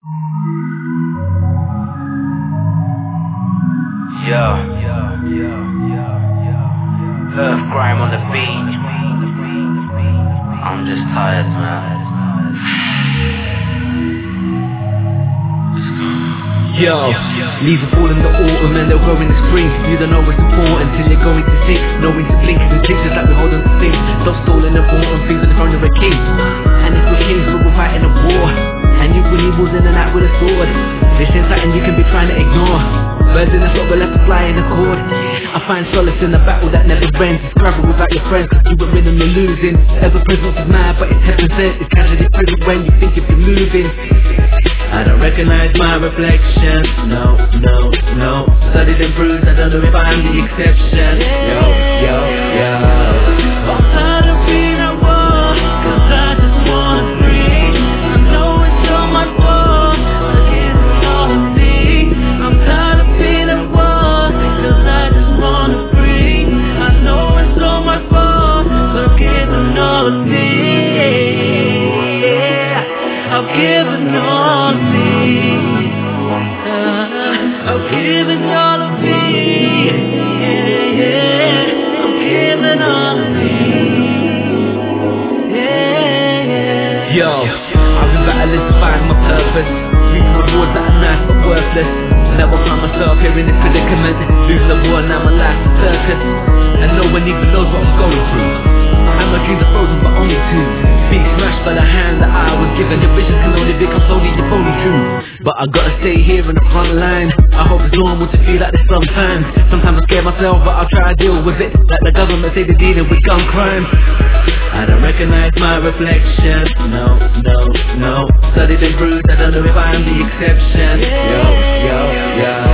Earth grime on the beach. I'm just tired, man. Leaves will fall in the autumn and they'll grow in the spring. You don't know what's important till you're going to sink. Knowing to blink and pictures like we hold on to things. Stop stalling and important things in front of a king. And if we're kings, we're fighting a war. And you when evils in and out with a sword. This ain't something you can be trying to ignore. Birds in the flock will have to fly in accord. I find solace in a battle that never ends. It's gravel without your friends, cause you were winning or losing. Ever presence is mad, but it's heaven sent. It's casually present when you think you've been moving. I don't recognize my reflection. No. Studied and bruised, I don't know if I'm the exception. Yo. I'm tired of being at war, cause I just wanna breathe. I know it's so much more, but it's all of me. I'm tired of being at war, cause I just wanna breathe. I know it's so much more, but giving all of me. I've given all of me. I've given all of me. I'm giving all of me. I've been battling to find my purpose. Reaping rewards that are nice but worthless. Never find myself here in this predicament. Losing the war, now my life's a circus. And no one even knows what I'm going through. And my dreams are frozen but only two. Being smashed by the hand that I was given. Your vision can only become slowly if only true. But I gotta stay here in the front line. I hope it's normal to feel like this sometimes. Sometimes I scare myself but I'll try to deal with it. Like the government say they're dealing with gun crime. I don't recognize my reflection. No. Studied and bruised, I don't know if I'm the exception. Yo.